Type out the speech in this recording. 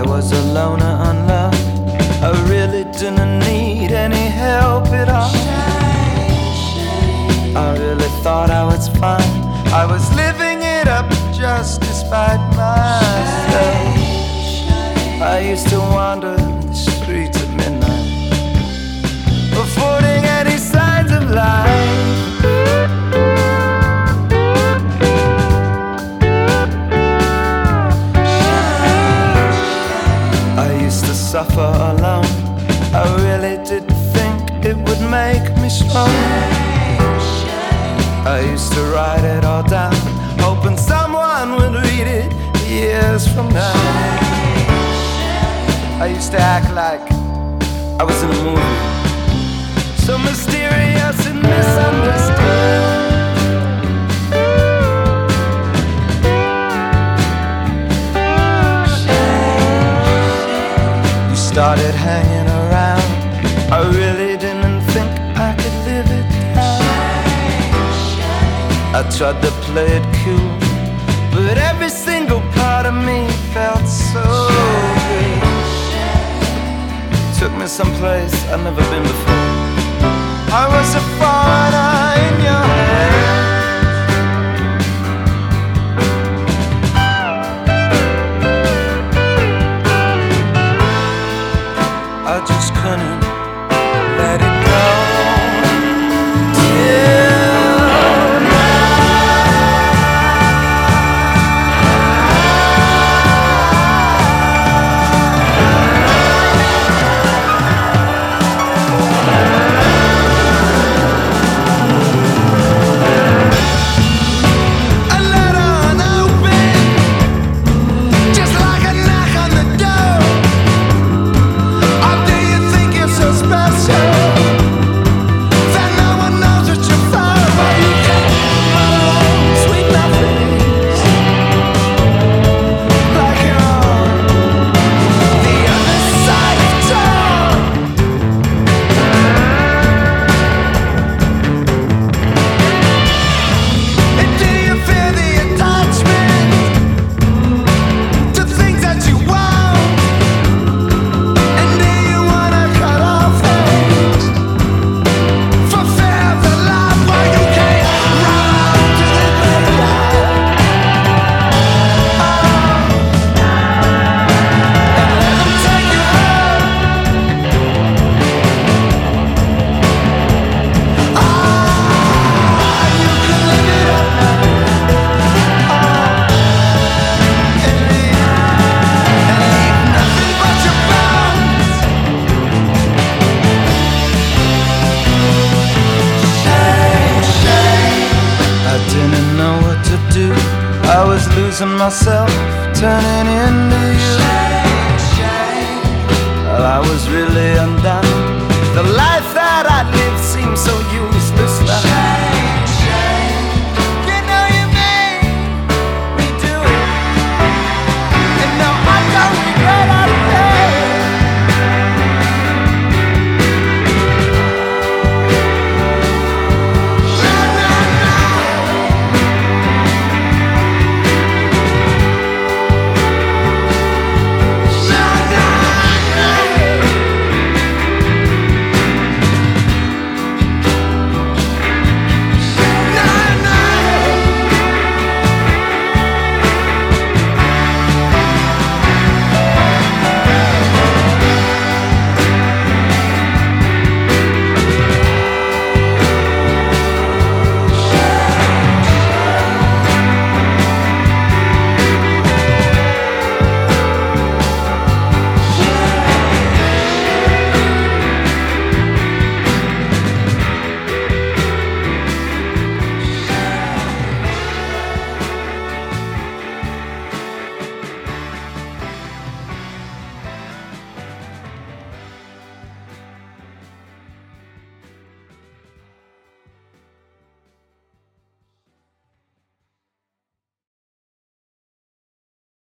I was alone and unloved. I really didn't need any help at all. I really thought I was fine. I was living it up just despite myself. I used to wander the streets at midnight, affording any signs of life. I used to suffer alone. I really did think it would make me strong. I used to write it all down, hoping someone would read it years from now. I used to act like I was in a movie, so mysterious and misunderstood. We started hanging around. I really didn't think I could live it down. I tried to play it cool, but every single part of me felt so good. Took me someplace I'd never been before. I was a foreigner in your hands. I just couldn't let it go till now. A letter unopened, just like a knock on the door. Oh, do you think you're so special that no one knows what you're for? Well, you can't sweet nothings like you're on the other side of town. And do you feel the attachment to things that you want? And do you wanna cut off things for fear of the life where you can't run to the graveyard? And let them take you home. You can live it up now. And leave nothing but your bones. I didn't know what to do. I was losing myself, turning into you. Well, I was really undone. The life that I lived seemed so used